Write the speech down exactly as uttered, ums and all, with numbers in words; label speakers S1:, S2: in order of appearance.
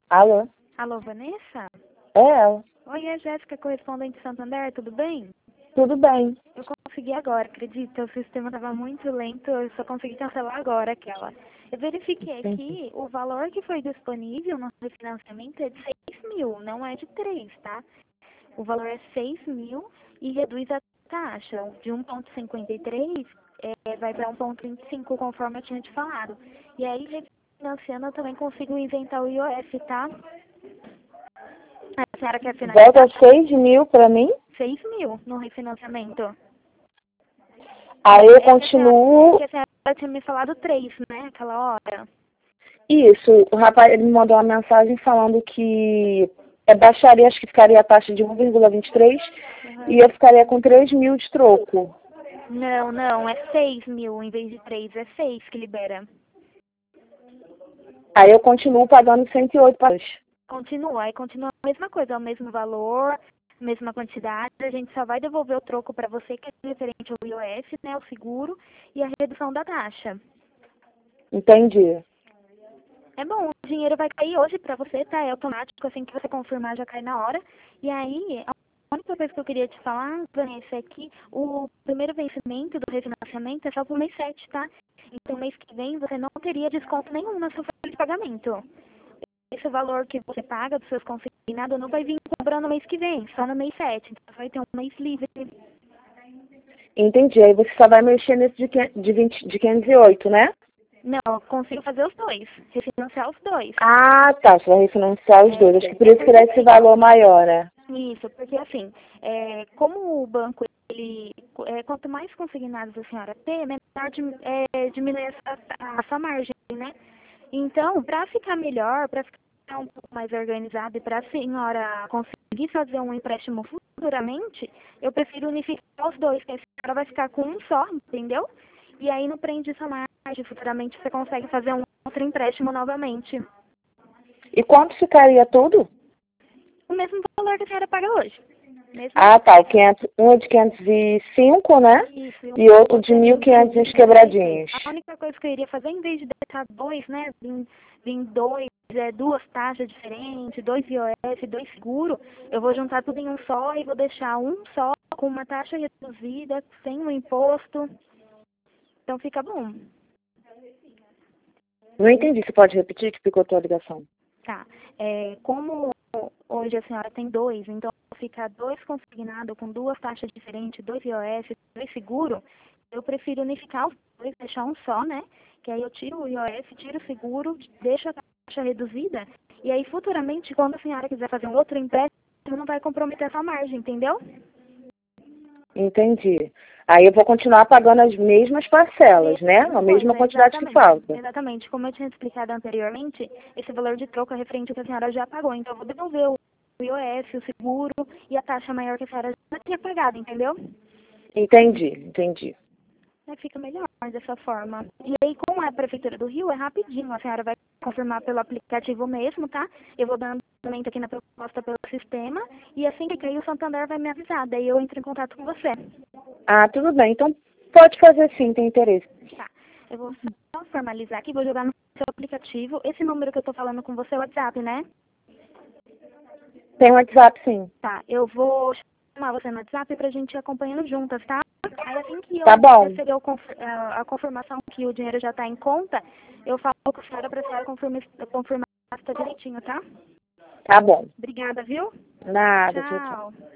S1: Alô?
S2: Alô, Vanessa?
S1: É ela.
S2: Oi, é Jéssica, correspondente Santander, tudo bem?
S1: Tudo bem.
S2: Eu consegui agora, acredita, o sistema estava muito lento, eu só consegui cancelar agora aquela. Eu verifiquei
S1: Entendi.
S2: aqui, o valor que foi disponível no refinanciamento é de seis mil, não é de três, tá? O valor é seis mil e reduz a taxa de um vírgula cinquenta e três, é, vai para um vírgula vinte e cinco, conforme eu tinha te falado. E aí, refinanciando, eu também consigo isentar o I O F, tá? A senhora quer finalizar?
S1: Volta seis mil pra mim.
S2: seis mil no refinanciamento.
S1: Aí eu
S2: É que a senhora,
S1: continuo.
S2: que a senhora tinha me falado três, né? Aquela hora.
S1: Isso, o rapaz ele me mandou uma mensagem falando que é, baixaria, acho que ficaria a taxa de um vírgula vinte e três
S2: Uhum.
S1: e eu ficaria com três mil de troco.
S2: Não, não, é seis mil em vez de três, é seis que libera.
S1: Aí eu continuo pagando cento e oito para
S2: Continua, aí continua a mesma coisa, é o mesmo valor, mesma quantidade, a gente só vai devolver o troco para você, que é referente ao I O F, né, o seguro, e a redução da taxa.
S1: Entendi.
S2: É bom, o dinheiro vai cair hoje pra você, tá? É automático, assim que você confirmar já cai na hora. E aí, a única coisa que eu queria te falar, Vanessa, é que o primeiro vencimento do refinanciamento é só pro mês sete, tá? Então, mês que vem, você não teria desconto nenhum na sua folha de pagamento. Esse valor que você paga dos seus consignados não vai vir cobrando no mês que vem, só no mês sete. Então, você vai ter um mês livre.
S1: Entendi. Aí você só vai mexer nesse de, quin- de, vinte, de quinhentos e oito, né?
S2: Não, eu consigo fazer os dois, refinanciar os dois.
S1: Ah, tá. Você vai refinanciar os dois. Acho que por
S2: É
S1: isso que
S2: porque
S1: dá esse
S2: assim,
S1: valor maior, né?
S2: isso, porque assim, é, como o banco, ele, é, quanto mais consignados a senhora ter, menor dim- é, diminui a, a, a sua margem, né? Então, para ficar melhor, para ficar um pouco mais organizado e para a senhora conseguir fazer um empréstimo futuramente, eu prefiro unificar os dois, que a senhora vai ficar com um só, entendeu? E aí não prende essa margem, futuramente você consegue fazer um outro empréstimo novamente.
S1: E quanto ficaria tudo?
S2: O mesmo valor que a senhora paga hoje. Mesmo
S1: Ah, tá. O quinhentos, um é de quinhentos e cinco, né?
S2: isso, e
S1: E outro de
S2: é
S1: mil e quinhentos uns quebradinhos.
S2: A única coisa que eu iria fazer, em vez de deixar dois, né, vir, vir dois, é, duas taxas diferentes, dois I O F, dois seguros, eu vou juntar tudo em um só e vou deixar um só com uma taxa reduzida, sem o imposto. Então fica bom.
S1: Não entendi. Você pode repetir que picotou a ligação?
S2: Tá. É, como hoje a senhora tem dois, então fica dois consignados com duas taxas diferentes, dois I O F, dois seguro, eu prefiro unificar os dois, deixar um só, né? Que aí eu tiro o I O F, tiro o seguro, deixo a taxa reduzida, e aí futuramente, quando a senhora quiser fazer um outro empréstimo, não vai comprometer essa margem, entendeu?
S1: Entendi. Aí eu vou continuar pagando as mesmas parcelas, né? A
S2: Mesma
S1: mesma
S2: coisa,
S1: quantidade que
S2: exatamente.
S1: falta.
S2: Exatamente. Como eu tinha explicado anteriormente, esse valor de troco é referente ao que a senhora já pagou. Então, eu vou devolver o I O F, o seguro e a taxa maior que a senhora já tinha pagado, entendeu?
S1: Entendi, entendi.
S2: Aí fica melhor dessa forma. E aí, como é a Prefeitura do Rio, é rapidinho. A senhora vai confirmar pelo aplicativo mesmo, tá? Eu vou dar andamento aqui na proposta pelo sistema. E assim que cair, o Santander vai me avisar. Daí eu entro em contato com você.
S1: Ah, tudo bem. Então pode fazer sim, tem interesse.
S2: Tá. Eu vou só formalizar aqui, vou jogar no seu aplicativo. Esse número que eu tô falando com você é o WhatsApp, né?
S1: Tem WhatsApp sim.
S2: Tá. Eu vou chamar você no WhatsApp pra gente ir acompanhando juntas, tá? Aí assim que eu
S1: Tá bom.
S2: receber o conf- a a confirmação que o dinheiro já tá em conta, eu falo com a senhora pra senhora confirmar, confirmar se tá direitinho, tá?
S1: Tá bom.
S2: Obrigada, viu?
S1: Nada, tchau, tchau.
S2: Tchau.